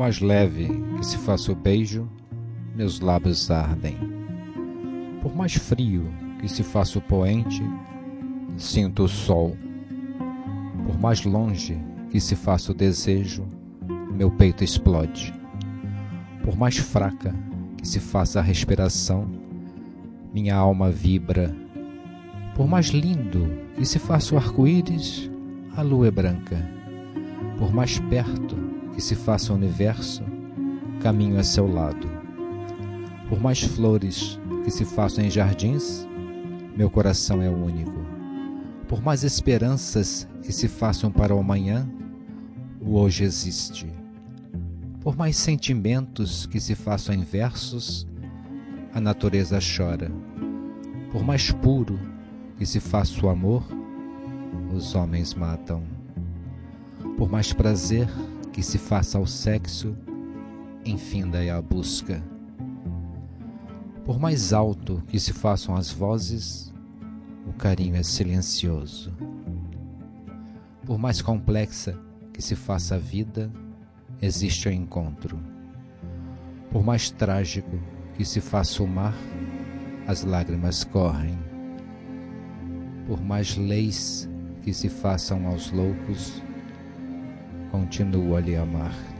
mais leve que se faça o beijo, meus lábios ardem. Por mais frio que se faça o poente, sinto o sol. Por mais longe que se faça o desejo, meu peito explode. Por mais fraca que se faça a respiração, minha alma vibra. Por mais lindo que se faça o arco-íris, a lua é branca. Por mais perto que se faça o universo, caminho a seu lado. Por mais flores que se façam em jardins, meu coração é único. Por mais esperanças que se façam para o amanhã, o hoje existe. Por mais sentimentos que se façam em versos, a natureza chora. Por mais puro que se faça o amor, os homens matam. Por mais prazer que se faça ao sexo, infinda é a busca. Por mais alto que se façam as vozes, o carinho é silencioso. Por mais complexa que se faça a vida, existe o encontro. Por mais trágico que se faça o mar, as lágrimas correm. Por mais leis que se façam aos loucos, continuo a lhe amar.